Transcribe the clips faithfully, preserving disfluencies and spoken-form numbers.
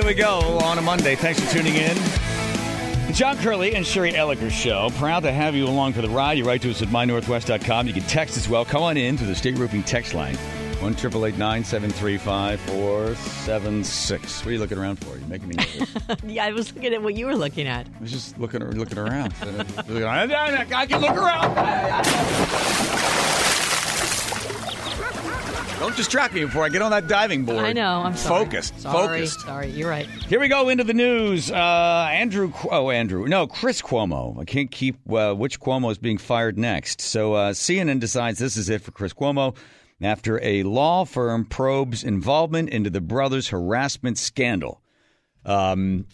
we go on a Monday. Thanks for tuning in. The John Curley and Sherry Elliker Show. Proud to have you along for the ride. You write to us at my northwest dot com. You can text as well. Come on in to the State Roofing text line. one eight eight eight nine seven three five four seven six. What are you looking around for? You're making me nervous. Yeah, I was looking at what you were looking at. I was just looking looking around. I can look around. Don't distract me before I get on that diving board. I know. I'm sorry. Focused. Sorry. Focused. Sorry. You're right. Here we go into the news. Uh, Andrew. Oh, Andrew. No, Chris Cuomo. I can't keep uh, which Cuomo is being fired next. So uh, C N N decides this is it for Chris Cuomo after a law firm probes involvement into the brothers' harassment scandal. Um,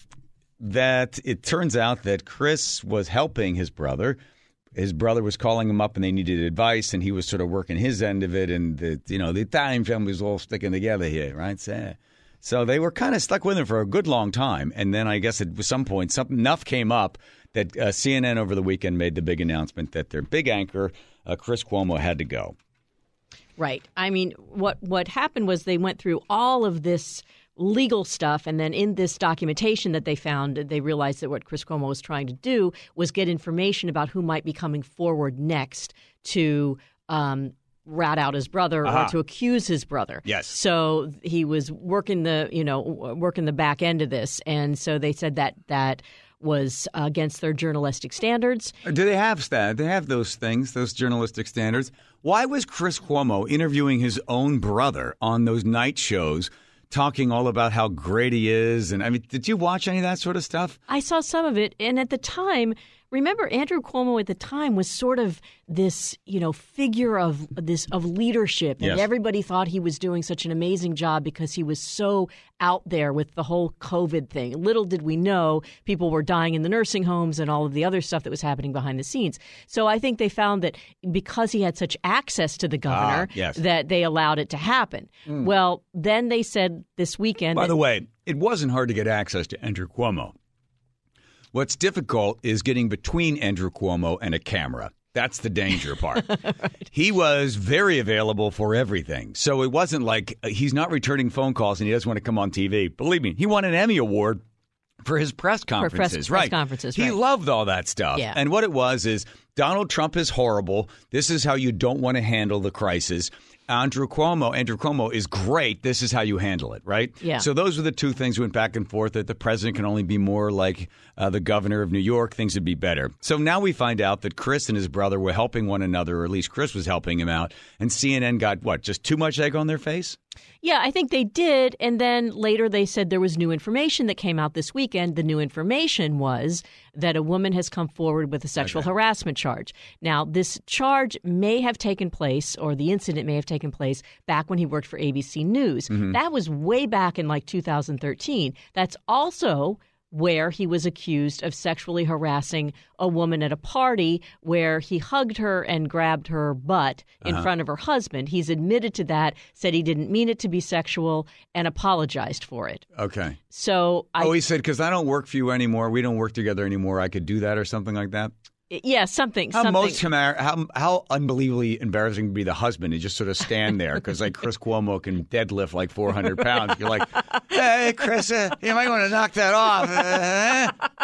that it turns out that Chris was helping his brother. His brother was calling him up and they needed advice, and he was sort of working his end of it. And, the, you know, the Italian family was all sticking together here, right? So, so they were kind of stuck with him for a good long time. And then I guess at some point, something enough came up that uh, C N N over the weekend made the big announcement that their big anchor, uh, Chris Cuomo, had to go. Right. I mean, what what happened was they went through all of this legal stuff, and then in this documentation that they found, they realized that what Chris Cuomo was trying to do was get information about who might be coming forward next to um, rat out his brother uh-huh. or to accuse his brother. Yes. So he was working the, you know, working the back end of this, and so they said that that was against their journalistic standards. Do they have that? They have those things, those journalistic standards. Why was Chris Cuomo interviewing his own brother on those night shows, talking all about how great he is? And I mean, did you watch any of that sort of stuff? I saw some of it. And at the time, remember, Andrew Cuomo at the time was sort of this, you know, figure of this of leadership. And yes. everybody thought he was doing such an amazing job because he was so out there with the whole COVID thing. Little did we know people were dying in the nursing homes and all of the other stuff that was happening behind the scenes. So I think they found that because he had such access to the governor, ah, yes. that they allowed it to happen. Mm. Well, then they said this weekend. By that, the way, it wasn't hard to get access to Andrew Cuomo. What's difficult is getting between Andrew Cuomo and a camera. That's the danger part. Right. He was very available for everything. So it wasn't like uh, he's not returning phone calls and he doesn't want to come on T V. Believe me, he won an Emmy Award for his press conferences. For press, right. press conferences, He right. loved all that stuff. Yeah. And what it was is Donald Trump is horrible. This is how you don't want to handle the crisis. Andrew Cuomo, Andrew Cuomo is great. This is how you handle it, right? Yeah. So those were the two things went back and forth, that the president can only be more like uh, the governor of New York. Things would be better. So now we find out that Chris and his brother were helping one another, or at least Chris was helping him out. And C N N got, what, just too much egg on their face? Yeah, I think they did. And then later they said there was new information that came out this weekend. The new information was that a woman has come forward with a sexual okay. harassment charge. Now, this charge may have taken place, or the incident may have taken place back when he worked for A B C News. Mm-hmm. That was way back in like two thousand thirteen. That's also where he was accused of sexually harassing a woman at a party where he hugged her and grabbed her butt in uh-huh. front of her husband. He's admitted to that, said he didn't mean it to be sexual, and apologized for it. Okay. So I, Oh, he said, because I don't work for you anymore. We don't work together anymore. I could do that or something like that? Yeah, something. How something. most how how unbelievably embarrassing to be the husband and just sort of stand there because like Chris Cuomo can deadlift like four hundred pounds. You're like, hey, Chris, uh, you might want to knock that off.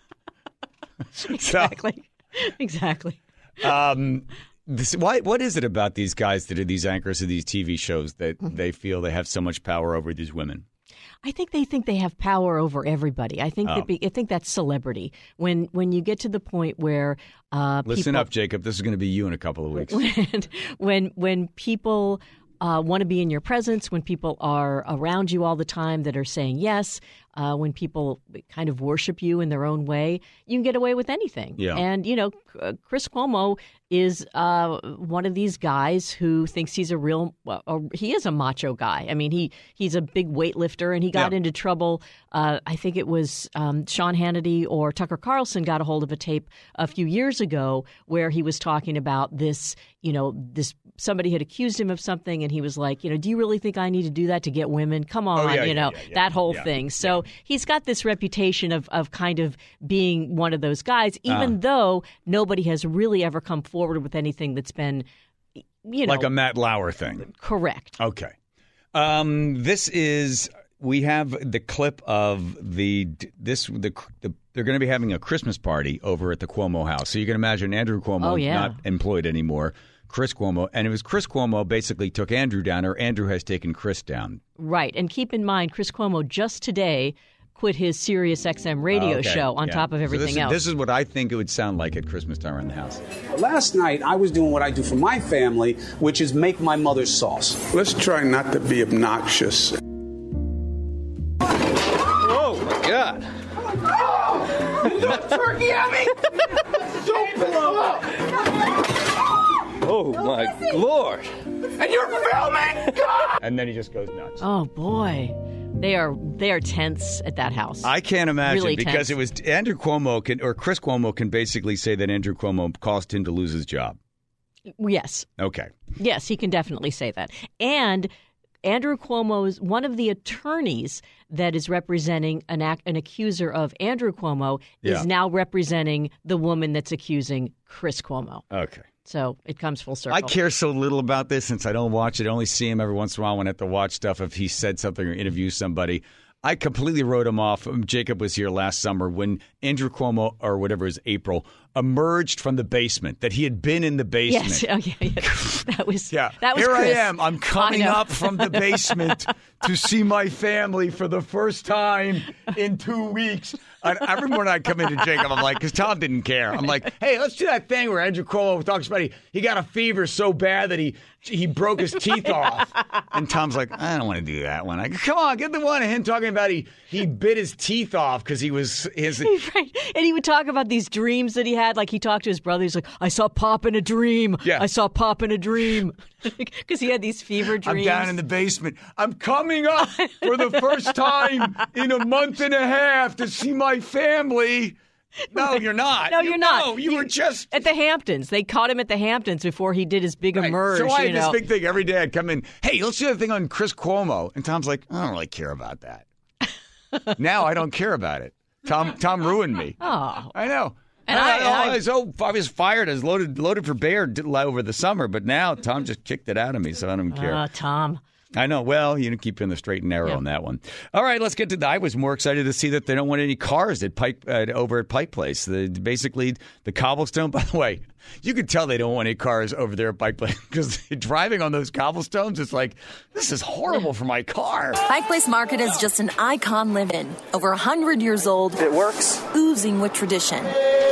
Exactly. So, exactly. Um, this, why? What is it about these guys that are these anchors of these T V shows that mm-hmm. they feel they have so much power over these women? I think they think they have power over everybody. I think oh. that be, I think that's celebrity. When when you get to the point where uh, listen people, up, Jacob. This is going to be you in a couple of weeks. When when, when people uh, want to be in your presence, when people are around you all the time that are saying yes, uh, when people kind of worship you in their own way, you can get away with anything. Yeah. And you know, Chris Cuomo is uh, one of these guys who thinks he's a real well, uh, he is a macho guy. I mean, he he's a big weightlifter, and he got yeah. into trouble. Uh, I think it was um, Sean Hannity or Tucker Carlson got a hold of a tape a few years ago where he was talking about this, you know, this somebody had accused him of something, and he was like, you know, do you really think I need to do that to get women? Come on, oh, yeah, you know, yeah, yeah, that whole yeah, thing. So yeah. he's got this reputation of, of kind of being one of those guys, even uh. though nobody has really ever come forward with anything that's been, you know. Like a Matt Lauer thing. Correct. Okay. Um, this is we have the clip of the this the, the they're going to be having a Christmas party over at the Cuomo house. So you can imagine Andrew Cuomo oh, yeah. not employed anymore. Chris Cuomo, and it was Chris Cuomo basically took Andrew down, or Andrew has taken Chris down. Right, and keep in mind, Chris Cuomo just today quit his Sirius X M radio okay. show on yeah. top of everything so this else. Is, this is what I think it would sound like at Christmas time around the house. Last night, I was doing what I do for my family, which is make my mother's sauce. Let's try not to be obnoxious. Oh, my God. Turkey at me! Don't blow up! Oh, my Lord. And you're filming! And then he just goes nuts. Oh, boy. They are they are tense at that house. I can't imagine really because tense. it was Andrew Cuomo can, or Chris Cuomo can basically say that Andrew Cuomo caused him to lose his job. Yes. Okay. Yes, he can definitely say that. And Andrew Cuomo's one of the attorneys that is representing an ac- an accuser of Andrew Cuomo Yeah. is now representing the woman that's accusing Chris Cuomo. Okay. So it comes full circle. I care so little about this since I don't watch it. I only see him every once in a while when I have to watch stuff if he said something or interviews somebody. I completely wrote him off. Jacob was here last summer when Andrew Cuomo, or whatever it was, April, emerged from the basement, that he had been in the basement. Yes. Oh, yeah, yeah. That was, Yeah, that was here Chris. I am. I'm coming I know. up from the basement to see my family for the first time in two weeks. And every morning I come into Jacob, I'm like, because Tom didn't care. I'm like, hey, let's do that thing where Andrew Cuomo talks about he, he got a fever so bad that he he broke his teeth off. And Tom's like, I don't want to do that one. I go, come on, get the one of him talking about he he bit his teeth off because he was his. Right. And he would talk about these dreams that he had. Like he talked to his brother. He's like, I saw Pop in a dream. Yeah. I saw Pop in a dream. Because he had these fever dreams. I'm down in the basement. I'm coming up for the first time in a month and a half to see my family. No, you're not. No, you, you're not. No, you, You- were just At the Hamptons. They caught him at the Hamptons before he did his big Right. emerge. So I you had this know. big thing every day. I'd come in, hey, let's do the thing on Chris Cuomo. And Tom's like, I don't really care about that. Now I don't care about it. Tom Tom ruined me. Oh. I know. And I, I- and I- I, was, oh, I was fired. I was loaded, loaded for bear over the summer. But now Tom just kicked it out of me, so I don't care. Uh, Tom. I know. Well, you know, keep in the straight and narrow Yeah. on that one. All right, let's get to the. I was more excited to see that they don't want any cars at Pike uh, over at Pike Place. The, basically, the cobblestone. By the way, you could tell they don't want any cars over there at Pike Place because driving on those cobblestones, it's like this is horrible for my car. Pike Place Market is just an icon live-in, over one hundred years old. It works. Oozing with tradition.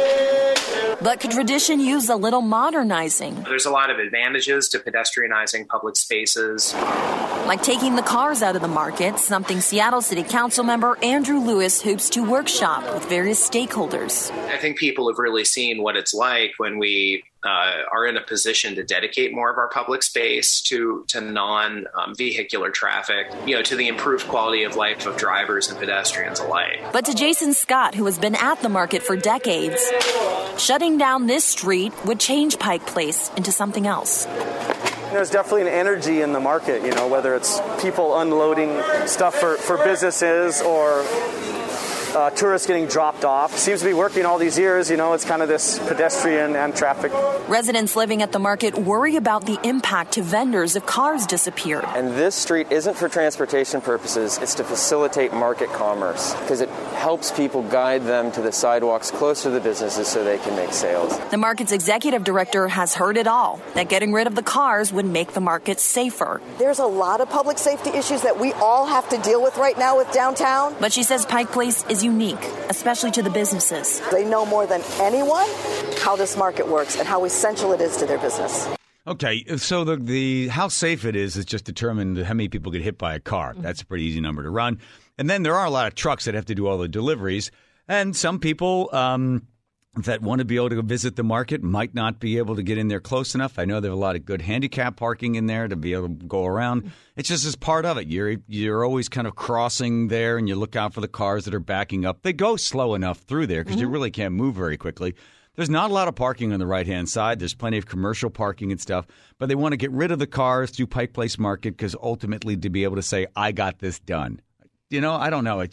But could tradition use a little modernizing? There's a lot of advantages to pedestrianizing public spaces. Like taking the cars out of the market, something Seattle City Council member Andrew Lewis hopes to workshop with various stakeholders. I think people have really seen what it's like when we uh, are in a position to dedicate more of our public space to, to non-vehicular traffic, you know, to the improved quality of life of drivers and pedestrians alike. But to Jason Scott, who has been at the market for decades, shutting down this street would change Pike Place into something else. There's definitely an energy in the market, you know, whether it's people unloading stuff for, for businesses or uh, tourists getting dropped off. Seems to be working all these years, you know, it's kind of this pedestrian and traffic. Residents living at the market worry about the impact to vendors if cars disappeared. And this street isn't for transportation purposes, it's to facilitate market commerce because it helps people guide them to the sidewalks closer to the businesses so they can make sales. The market's executive director has heard it all, that getting rid of the cars would make the market safer. There's a lot of public safety issues that we all have to deal with right now with downtown. But she says Pike Place is unique, especially to the businesses. They know more than anyone how this market works and how essential it is to their business. Okay, so the the how safe it is is just determined how many people get hit by a car. That's a pretty easy number to run. And then there are a lot of trucks that have to do all the deliveries. And some people um, that want to be able to visit the market might not be able to get in there close enough. I know there's a lot of good handicap parking in there to be able to go around. It's just as part of it. You're you're always kind of crossing there, and you look out for the cars that are backing up. They go slow enough through there because mm-hmm. you really can't move very quickly. There's not a lot of parking on the right-hand side. There's plenty of commercial parking and stuff. But they want to get rid of the cars through Pike Place Market because ultimately to be able to say, I got this done. You know, I don't know. It just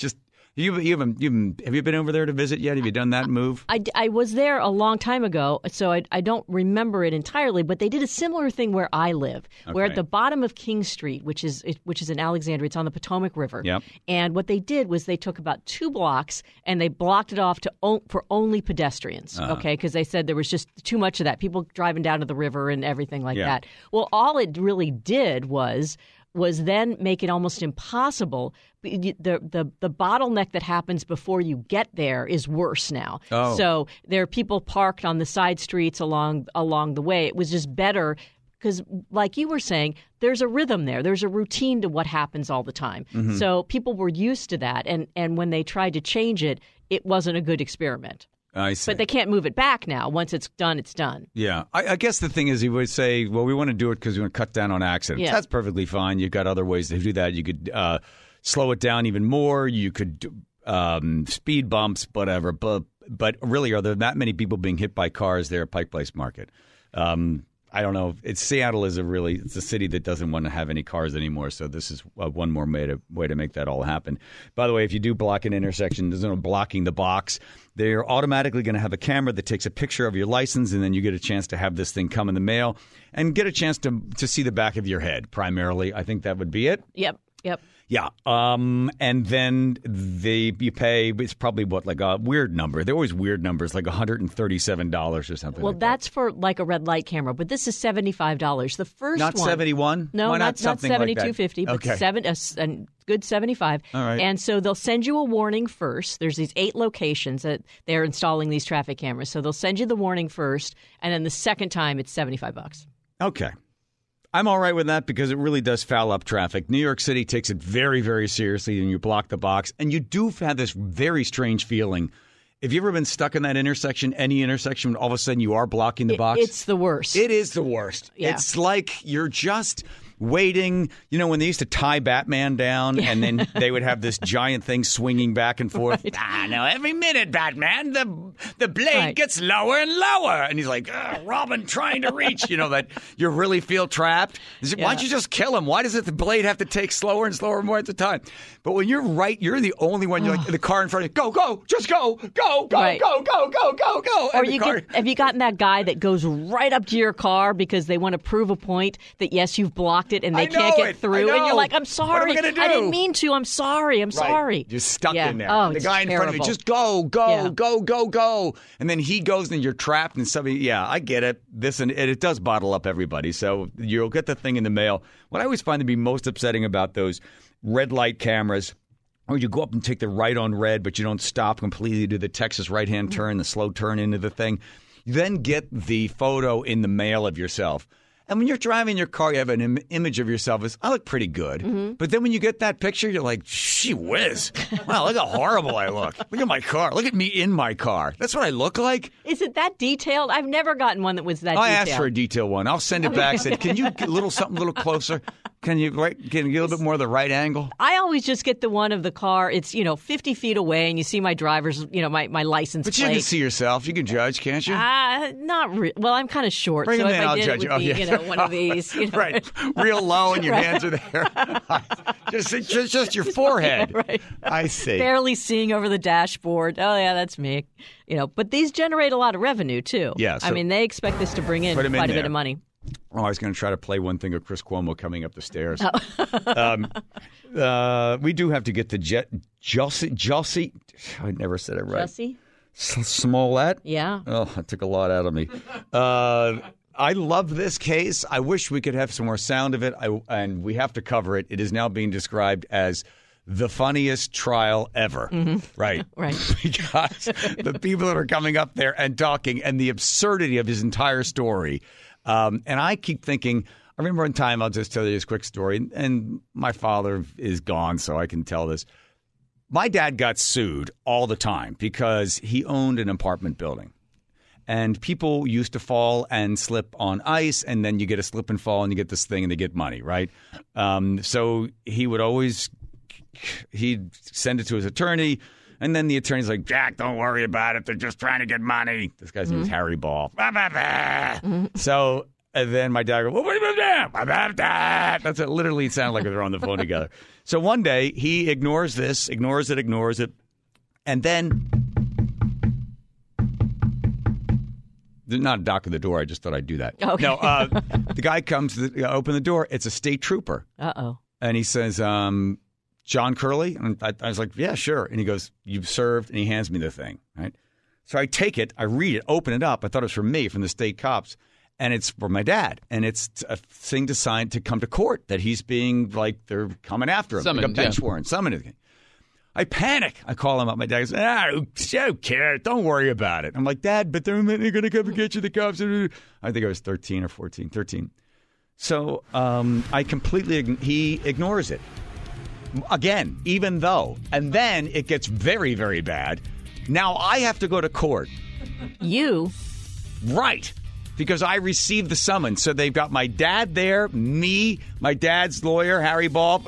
You, you haven't, you haven't, have you been over there to visit yet? Have you done that move? I, I was there a long time ago, so I, I don't remember it entirely. But they did a similar thing where I live, okay. where at the bottom of King Street, which is which is in Alexandria, it's on the Potomac River. Yep. And what they did was they took about two blocks and they blocked it off to o- for only pedestrians. Uh-huh. Okay, because they said there was just too much of that. People driving down to the river and everything like yeah. that. Well, all it really did was. was then make it almost impossible. The, the the bottleneck that happens before you get there is worse now. Oh. So there are people parked on the side streets along along the way. It was just better because, like you were saying, there's a rhythm there. There's a routine to what happens all the time. Mm-hmm. So people were used to that. And, and when they tried to change it, it wasn't a good experiment. I see. But they can't move it back now. Once it's done, it's done. Yeah. I, I guess the thing is, you would say, well, we want to do it because we want to cut down on accidents. Yeah. That's perfectly fine. You've got other ways to do that. You could uh, slow it down even more. You could um, speed bumps, whatever. But, but really, are there that many people being hit by cars there at Pike Place Market? Um I don't know. It's Seattle is a really it's a city that doesn't want to have any cars anymore. So this is uh, one more way to way to make that all happen. By the way, if you do block an intersection, there's no blocking the box. They're automatically going to have a camera that takes a picture of your license, and then you get a chance to have this thing come in the mail and get a chance to to see the back of your head. Primarily, I think that would be it. Yep. Yep. Yeah, um, and then they you pay. It's probably what like a weird number. They're always weird numbers, like one hundred and thirty-seven dollars or something. Well, like that's that. for like a red light camera, but this is seventy-five dollars. The first not one, seventy-one. No, Why not not something like seventy-two fifty, that? but Okay. seven a, a good seventy-five. All right. And so they'll send you a warning first. There's these eight locations that they're installing these traffic cameras. So they'll send you the warning first, and then the second time it's seventy-five bucks. Okay. I'm all right with that because it really does foul up traffic. New York City takes it very, very seriously, and you block the box. And you do have this very strange feeling. Have you ever been stuck in that intersection, any intersection, all of a sudden you are blocking the It- box? It's the worst. It is the worst. Yeah. It's like you're just waiting. You know, when they used to tie Batman down and then they would have this giant thing swinging back and forth. Right. Ah, no, every minute, Batman, the the blade Right. gets lower and lower. And he's like, "Ugh, Robin trying to reach. You know, that you really feel trapped. Is it- Why don't you just kill him? Why does it, the blade have to take slower and slower more at the time? But when you're right, you're the only one. You're like, the car in front of you, go, go, just go, go, go, Right. go, go, go, go, go. Or And the you car- get, have you gotten that guy that goes right up to your car because they want to prove a point that, yes, you've blocked it and they I can't know get it. through? I And know. you're like, I'm What sorry. am I gonna do? I didn't mean to. I'm sorry. I'm Right. sorry. You're stuck Yeah. in there. Oh, the it's guy in front of you, terrible. just go, go, Yeah. go, go, go. And then he goes and you're trapped and somebody, yeah, I get it. This and it, it does bottle up everybody. So you'll get the thing in the mail. What I always find to be most upsetting about those red light cameras, or you go up and take the right on red, but you don't stop completely, do the Texas right-hand turn, the slow turn into the thing. You then get the photo in the mail of yourself. And when you're driving your car, you have an Im- image of yourself as, I look pretty good. Mm-hmm. But then when you get that picture, you're like, gee whiz. Wow, look how horrible I look. Look at my car. Look at me in my car. That's what I look like? Is it that detailed? I've never gotten one that was that I detailed. asked for a detail one. I'll send it back. Said, can you get a little something a little closer? Can you right, can you get a little bit more of the right angle? I always just get the one of the car. It's, you know, fifty feet away, and you see my driver's, you know, my, my license But plate. you can see yourself. You can judge, can't you? Uh, not re- well. I'm kind of short, Bring so him if in, I I'll did, judge it would you. be, Oh, yeah. you know, one of these. You know. Right. Real low and your Right. hands are there. just, just just your forehead. Right. I see. Barely seeing over the dashboard. Oh yeah, that's me. You know, but these generate a lot of revenue too. Yeah, so I mean, they expect this to bring in put 'em in quite a bit there. of money. Oh, I was going to try to play one thing of Chris Cuomo coming up the stairs. Oh. um, uh, we do have to get to Jet Jussie. Jussie. I never said it right. Jussie? S- Smollett. Yeah. Oh, that took a lot out of me. Uh, I love this case. I wish we could have some more sound of it, I, and we have to cover it. It is now being described as the funniest trial ever. Mm-hmm. Right. Right. Because the people that are coming up there and talking and the absurdity of his entire story. Um, and I keep thinking, I remember one time, I'll just tell you this quick story, and my father is gone, so I can tell this. My dad got sued all the time because he owned an apartment building. And people used to fall and slip on ice, and then you get a slip and fall, and you get this thing, and they get money, right? Um, so he would always he'd send it to his attorney, and then the attorney's like, Jack, don't worry about it. They're just trying to get money. This guy's name is Harry Ball. Bah, bah, bah. So and then my dad goes, well, what do you mean? Bah, bah, bah. That's it. Literally, it sounded like they're on the phone together. So one day, he ignores this, ignores it, ignores it. And then, there's not a knock on the door. I just thought I'd do that. Okay. No, uh, the guy comes to uh, open the door. It's a state trooper. Uh-oh. And he says, um, John Curley? And I, I was like, yeah, sure. And he goes, you've served. And he hands me the thing, right? So I take it, I read it, open it up. I thought it was from me, from the state cops. And it's for my dad. And it's a thing to sign to come to court that he's being, like, they're coming after him. Summoned, like a bench yeah. warrant, summoned. I panic. I call him up. My dad goes, ah, who, who cares? Don't worry about it. I'm like, Dad, but they're, they're going to come and get you, the cops. I think I was thirteen or fourteen, thirteen. So um, I completely, he ignores it. Again, even though. And then it gets very, very bad. Now I have to go to court. You? Right. Because I received the summons. So they've got my dad there, me, my dad's lawyer, Harry Ball.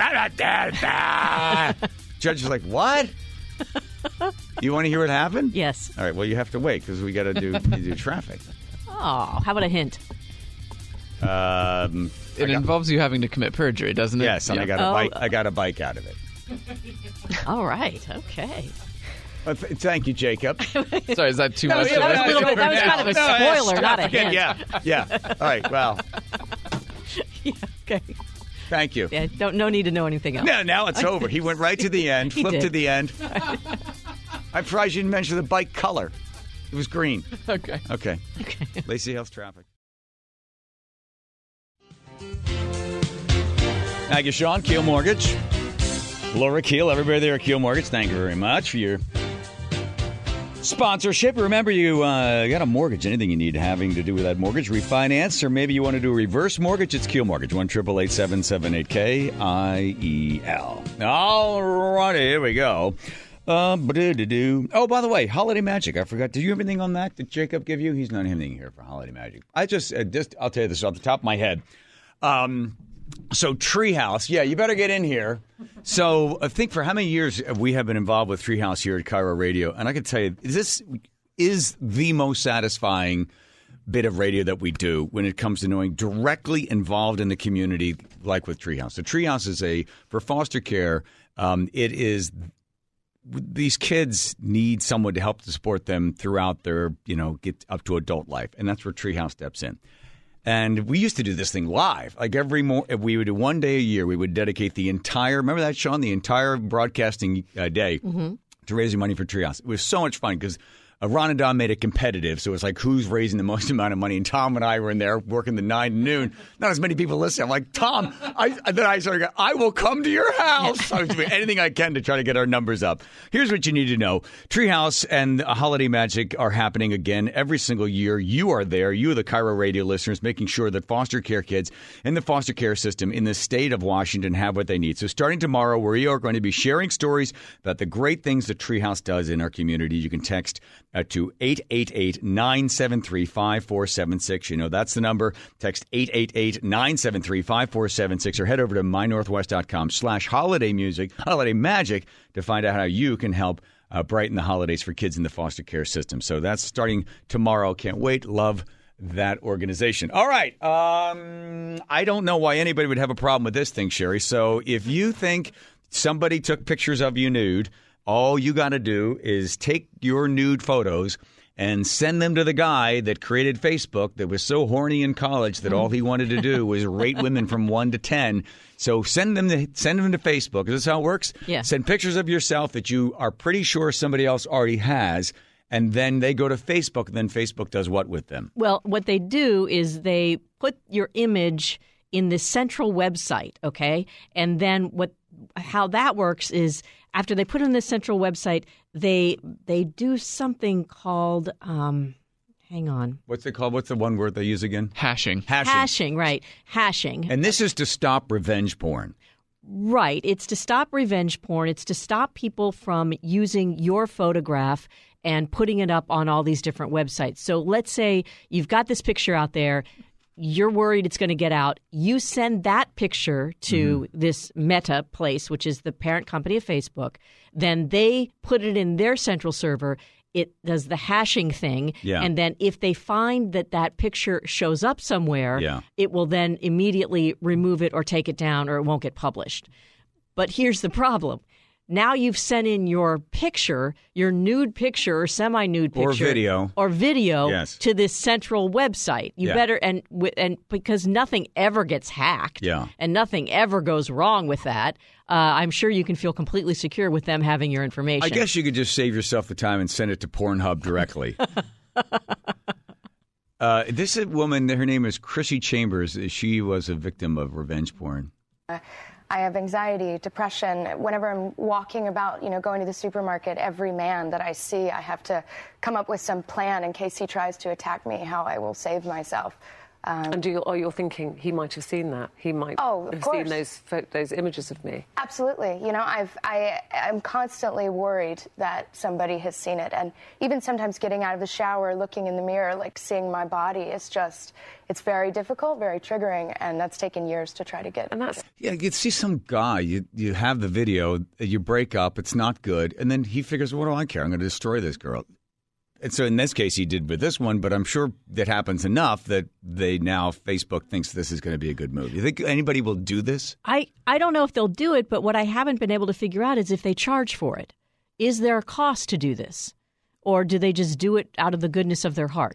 Judge is like, what? You want to hear what happened? Yes. All right, well, you have to wait because we got to do do traffic. Oh, how about a hint? Um, it got, involves you having to commit perjury, doesn't it? Yes, and yeah. I got a oh. bike. I got a bike out of it. All right. Okay. Well, th- thank you, Jacob. Sorry, is that too no, much? Yeah, that was a little bit. That was now. kind of a no, spoiler, not a hint. Yeah, yeah. All right. Well. Yeah, okay. Thank you. Yeah, don't no need to know anything else. No, now it's over. He went right to the end, flipped did. to the end. I'm surprised you didn't mention the bike color. It was green. Okay. Okay. Okay. Lacey Hill's traffic. Thank you, Sean. Keel Mortgage. Laura Keel, everybody there at Keel Mortgage, thank you very much for your sponsorship. Remember, you uh, got a mortgage, anything you need having to do with that mortgage, refinance, or maybe you want to do a reverse mortgage, it's Keel Mortgage, one eight eight eight, seven seven eight, K I E L. All righty, here we go. Uh, oh, by the way, Holiday Magic, I forgot. Did you have anything on that? Did Jacob give you? He's not anything here for Holiday Magic. I just, uh, just I'll tell you this off the top of my head. Um... So Treehouse, yeah, you better get in here. So I think for how many years we have been involved with Treehouse here at Cairo Radio, and I can tell you, this is the most satisfying bit of radio that we do when it comes to knowing directly involved in the community, like with Treehouse. So Treehouse is a, for foster care, um, it is, these kids need someone to help to support them throughout their, you know, get up to adult life, and that's where Treehouse steps in. And we used to do this thing live. Like every more, we would do one day a year. We would dedicate the entire, remember that, Sean? The entire broadcasting uh, day mm-hmm. to raising money for Treehouse. It was so much fun because uh, Ron and Don made it competitive. So it was like, who's raising the most amount of money? And Tom and I were in there working the nine to noon. Not as many people listening. I'm like, Tom, I, then I started going, I will come to your house. I was doing anything I can to try to get our numbers up. Here's what you need to know. Treehouse and Holiday Magic are happening again every single year. You are there. You are the Cairo Radio listeners, making sure that foster care kids in the foster care system in the state of Washington have what they need. So starting tomorrow, we are going to be sharing stories about the great things that Treehouse does in our community. You can text uh, to eight eight eight, nine seven three, five four seven six. You know, that's the number. Text eight eight eight, nine seven three, five four seven six or head over to my northwest dot com slash holiday music, holiday magic to find out how you can help uh, brighten the holidays for kids in the foster care system. So that's starting tomorrow. Can't wait. Love that organization. All right. Um, I don't know why anybody would have a problem with this thing, Sherry. So if you think somebody took pictures of you nude, all you got to do is take your nude photos and send them to the guy that created Facebook that was so horny in college that all he wanted to do was rate women from one to ten. So send them to, send them to Facebook. Is this how it works? Yeah. Send pictures of yourself that you are pretty sure somebody else already has, and then they go to Facebook, and then Facebook does what with them? Well, what they do is they put your image in the central website, okay? And then what how that works is after they put it in the central website, they they do something called um, hang on. What's it called? What's the one word they use again? Hashing. Hashing. Hashing, right. Hashing. And this is to stop revenge porn. Right. It's to stop revenge porn. It's to stop people from using your photograph and putting it up on all these different websites. So let's say you've got this picture out there. You're worried it's going to get out. You send that picture to mm-hmm. this Meta place, which is the parent company of Facebook. Then they put it in their central server. It does the hashing thing. Yeah. And then if they find that that picture shows up somewhere, yeah. it will then immediately remove it or take it down, or it won't get published. But here's the problem. Now you've sent in your picture, your nude picture or semi-nude picture. Or video. Or video yes. to this central website. You yeah. better, and and because nothing ever gets hacked yeah. and nothing ever goes wrong with that, uh, I'm sure you can feel completely secure with them having your information. I guess you could just save yourself the time and send it to Pornhub directly. uh, this woman, her name is Chrissy Chambers. She was a victim of revenge porn. Uh, I have anxiety, depression. Whenever I'm walking about, you know, going to the supermarket, every man that I see, I have to come up with some plan in case he tries to attack me, how I will save myself. Um, and do you, oh, you're thinking he might have seen that? He might oh, of have course. seen those those images of me? Absolutely. You know, I've, I, I'm constantly worried that somebody has seen it. And even sometimes getting out of the shower, looking in the mirror, like seeing my body, it's just, it's very difficult, very triggering, and that's taken years to try to get. And that's yeah, you see some guy, you you have the video, you break up, it's not good, and then he figures, what do I care? I'm going to destroy this girl. And so in this case, he did with this one, but I'm sure that happens enough that they now, Facebook thinks this is going to be a good move. You think anybody will do this? I, I don't know if they'll do it, but what I haven't been able to figure out is if they charge for it. Is there a cost to do this? Or do they just do it out of the goodness of their heart?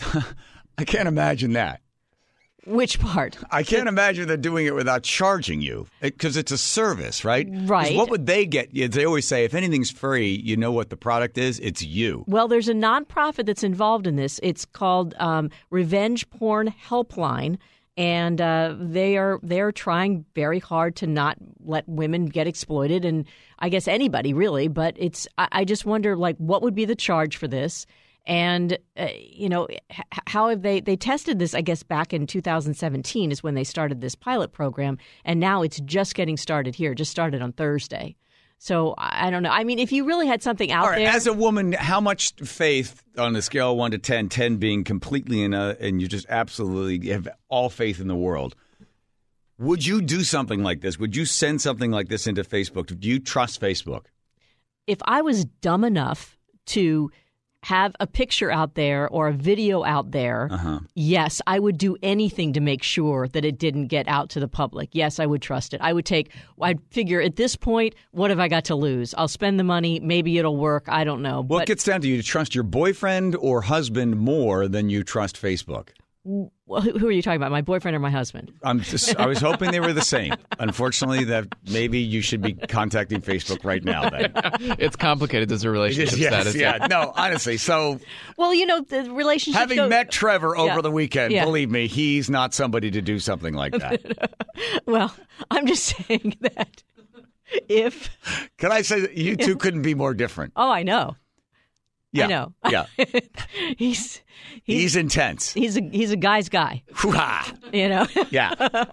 I can't imagine that. Which part? I can't imagine they're doing it without charging you because it, it's a service, right? Right. What would they get? They always say if anything's free, you know what the product is? It's you. Well, there's a nonprofit that's involved in this. It's called um, Revenge Porn Helpline, and uh, they are they are trying very hard to not let women get exploited, and I guess anybody really. But it's I, I just wonder, like, what would be the charge for this? And, uh, you know, h- how have they, they tested this, I guess, back in two thousand seventeen is when they started this pilot program. And now it's just getting started here, just started on Thursday. So I don't know. I mean, if you really had something out All right, there. As a woman, how much faith on a scale of one to ten, ten being completely in a, and you just absolutely have all faith in the world. Would you do something like this? Would you send something like this into Facebook? Do you trust Facebook? If I was dumb enough to have a picture out there or a video out there, uh-huh. yes, I would do anything to make sure that it didn't get out to the public. Yes, I would trust it. I would take, I'd figure at this point, what have I got to lose? I'll spend the money. Maybe it'll work. I don't know. Well, but, it gets down to you to trust your boyfriend or husband more than you trust Facebook. Well, who are you talking about, my boyfriend or my husband? I'm just, I was hoping they were the same. Unfortunately, that maybe you should be contacting Facebook right now. Then it's complicated. There's a relationship yes, status. Yeah, no, honestly. So, well, you know, the relationship. Having go, met Trevor over yeah, the weekend, yeah. believe me, he's not somebody to do something like that. Well, I'm just saying that if can I say that you two couldn't be more different? Oh, I know. Yeah. I know. Yeah. he's, he's he's intense. He's a he's a guy's guy. You know. Yeah.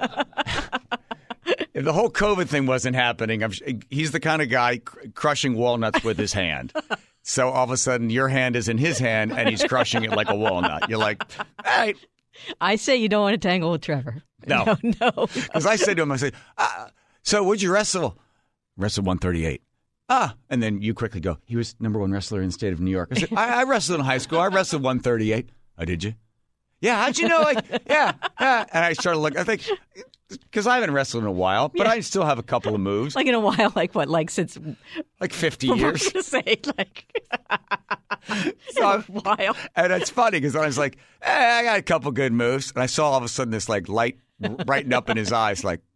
If the whole COVID thing wasn't happening, I'm, he's the kind of guy cr- crushing walnuts with his hand. So all of a sudden, your hand is in his hand, and he's crushing it like a walnut. You're like, all right. I say you don't want to tangle with Trevor. No, no, no. Because I said to him, I said, ah, "So would you wrestle?" Wrestle one thirty-eight. Ah, and then you quickly go, he was number one wrestler in the state of New York. I said, I, I wrestled in high school. I wrestled one thirty-eight. Oh, did you? Yeah, how'd you know? Like, yeah, yeah. And I started looking, I think, because I haven't wrestled in a while, but yeah. I still have a couple of moves. Like in a while, like what, like since? Like fifty years. To say, like, so a while. And it's funny because I was like, hey, I got a couple good moves. And I saw all of a sudden this like light brighten up in his eyes, like,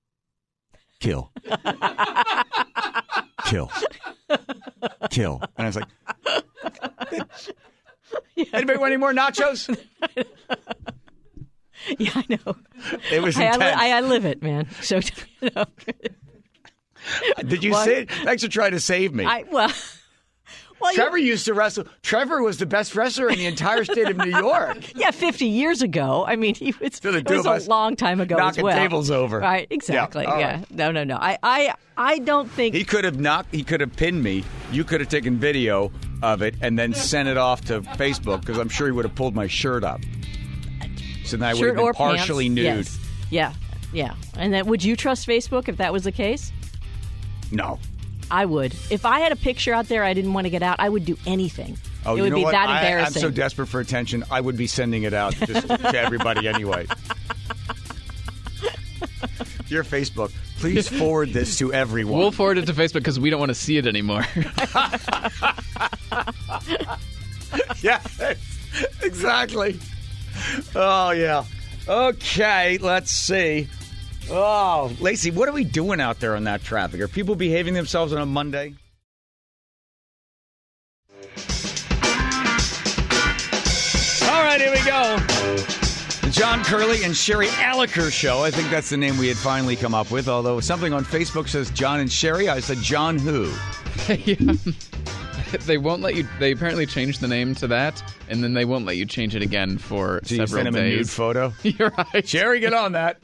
kill. Kill. Kill. And I was like, yeah. Anybody want any more nachos? Yeah, I know. It was I, intense. I, I live it, man. So, you know. Did you well, say it? Thanks for trying to save me. I, well, well, Trevor you, used to wrestle. Trevor was the best wrestler in the entire state of New York. Yeah, fifty years ago. I mean, he was, so it was a long time ago knocking as well. tables over. Right, exactly. Yeah. yeah. Right. No, no, no. I, I, I don't think he could have knocked. He could have pinned me. You could have taken video of it and then sent it off to Facebook because I'm sure he would have pulled my shirt up. So then I would have been partially pants. nude. Yes. Yeah, yeah. And then, would you trust Facebook if that was the case? No. I would. If I had a picture out there I didn't want to get out, I would do anything. Oh, it you would know be what? that I, embarrassing. I'm so desperate for attention, I would be sending it out just to everybody anyway. Your Facebook. Please forward this to everyone. We'll forward it to Facebook because we don't want to see it anymore. Yeah, exactly. Oh, yeah. Okay, let's see. Oh, Lacey, what are we doing out there on that traffic? Are people behaving themselves on a Monday? All right, here we go. The John Curley and Sherry Alliker Show. I think that's the name we had finally come up with, although something on Facebook says John and Sherry. I said John who? Yeah. They won't let you. They apparently changed the name to that, and then they won't let you change it again for so you several send him days. A nude photo? You're right. Sherry, get on that.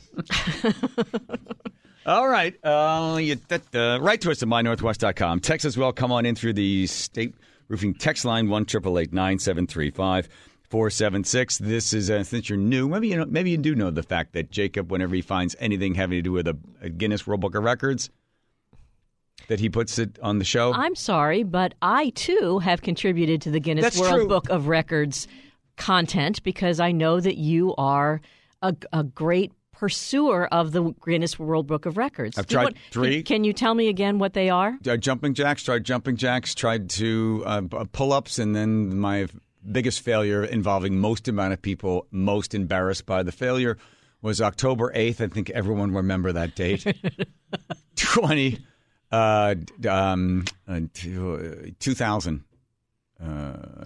All right. Uh, you, that, uh, write to us at my northwest dot com. Text as well. Come on in through the State Roofing text line, one eight eight eight, nine seven three five, four seven six. This is, uh, since you're new, maybe you know, maybe you do know the fact that Jacob, whenever he finds anything having to do with a, a Guinness World Book of Records, that he puts it on the show. I'm sorry, but I, too, have contributed to the Guinness That's World true. Book of Records content because I know that you are a, a great pursuer of the Guinness World Book of Records. I've Do you tried want- three. Can, can you tell me again what they are? Uh, jumping jacks, tried jumping jacks, tried to uh, pull-ups, and then my biggest failure involving most amount of people most embarrassed by the failure was October eighth. I think everyone remember that date. twenty Uh, um, uh, two thousand. Uh,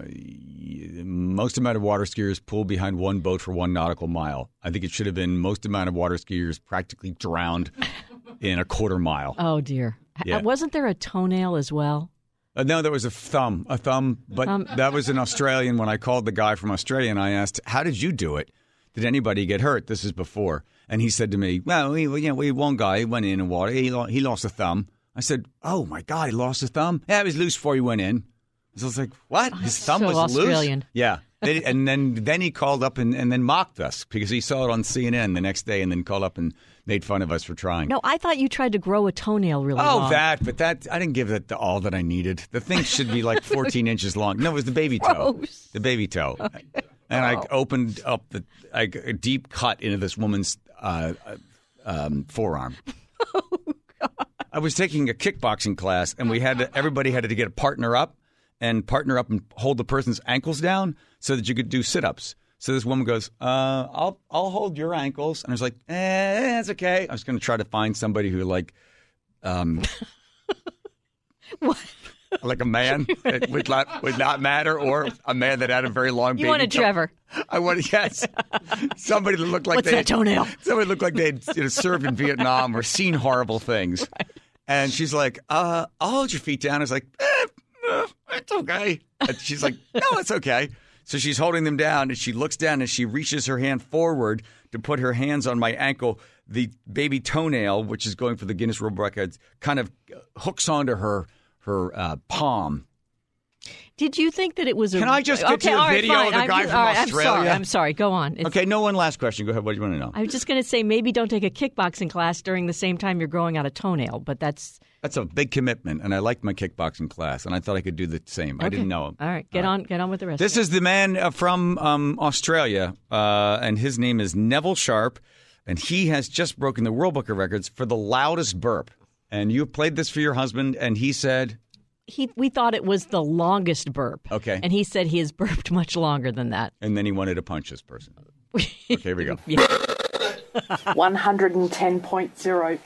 most amount of water skiers pulled behind one boat for one nautical mile. I think it should have been most amount of water skiers practically drowned in a quarter mile. Oh, dear. Yeah. Uh, wasn't there a toenail as well? Uh, no, there was a thumb, a thumb, but Um, that was an Australian. When I called the guy from Australia and I asked, how did you do it? Did anybody get hurt? This is before. And he said to me, well, we, you know, we one guy went in and water. He, lo- he lost a thumb. I said, oh, my God, he lost a thumb? Yeah, it was loose before he went in. So I was like, what? His thumb so was Australian. loose? Yeah. They- and then then he called up and, and then mocked us because he saw it on C N N the next day and then called up and made fun of us for trying. No, I thought you tried to grow a toenail really Oh, long. that, but that I didn't give it the, all that I needed. The thing should be like fourteen inches long. No, it was the baby toe. Gross. The baby toe. Okay. And Oh. I opened up the like a deep cut into this woman's uh, um, forearm. Oh, God. I was taking a kickboxing class, and we had to, everybody had to get a partner up and partner up and hold the person's ankles down so that you could do sit-ups. So this woman goes, uh, I'll I'll hold your ankles. And I was like, eh, that's okay. I was going to try to find somebody who, like, um, What? like a man that would not, would not matter, or a man that had a very long baby You wanted toe. Trevor. I wanted, yes. Somebody that looked like What's they that had- toenail? Somebody looked like they had you know, served in Vietnam or seen horrible things. Right. And she's like, uh, I'll hold your feet down. I was like, eh, uh, it's okay. And she's like, no, it's okay. So she's holding them down, and she looks down, and she reaches her hand forward to put her hands on my ankle. The baby toenail, which is going for the Guinness World Records, kind of hooks onto her her uh, palm. Did you think that it was a... Can I just get okay, to the all right, video fine. of the I'm guy just- from all right, Australia? I'm sorry. I'm sorry. Go on. It's, Okay, no one last question. Go ahead. What do you want to know? I was just going to say maybe don't take a kickboxing class during the same time you're growing out a toenail, but that's... That's a big commitment, and I liked my kickboxing class, and I thought I could do the same. I Okay. didn't know. All right, get All on get on with the rest. This is the man uh, from um, Australia, uh, and his name is Neville Sharp, and he has just broken the World Book of Records for the loudest burp. And you played this for your husband, and he said... He, we thought it was the longest burp. Okay. And he said he has burped much longer than that. And then he wanted to punch this person. Okay, here we go. one hundred ten point zero.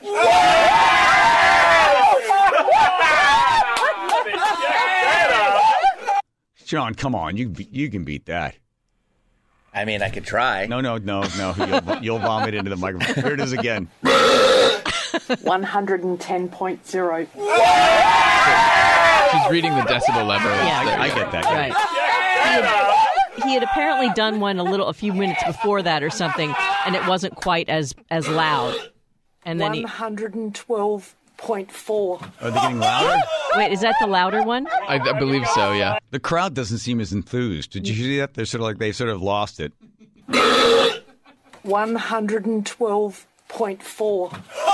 John, come on. You you can beat that. I mean, I could try. No, no, no, no. You'll, you'll vomit into the microphone. Here it is again. one hundred ten point zero. She's reading the decibel level. Yeah. I, I get that. Right. He had, he had apparently done one a little a few minutes before that or something, and it wasn't quite as as loud. And then he, one hundred twelve point four. Are they getting louder? wait, is that the louder one? I, I believe so, yeah. The crowd doesn't seem as enthused. Did you see that? They're sort of like they sort of lost it. one hundred twelve point four.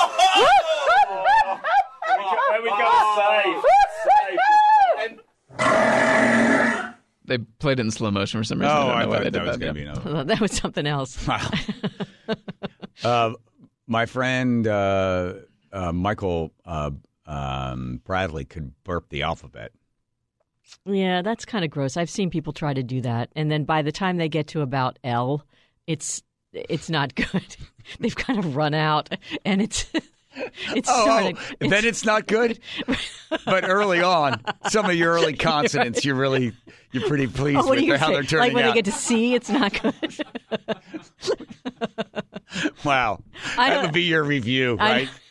There we go. Save. Save. They played it in slow motion for some reason. Oh, I don't I know why thought they that did was that. going to yeah. be another. That was something else. Wow. uh, my friend uh, uh, Michael uh, um, Bradley could burp the alphabet. Yeah, that's kind of gross. I've seen people try to do that, and then by the time they get to about L, it's it's not good. They've kind of run out, and it's it's oh, starting. Oh, it's, then it's not good. But early on, some of your early consonants, you're really you're pretty pleased oh, with how say? they're turning Like when out. they get to C, it's not good. Wow, I that would be your review, I, right?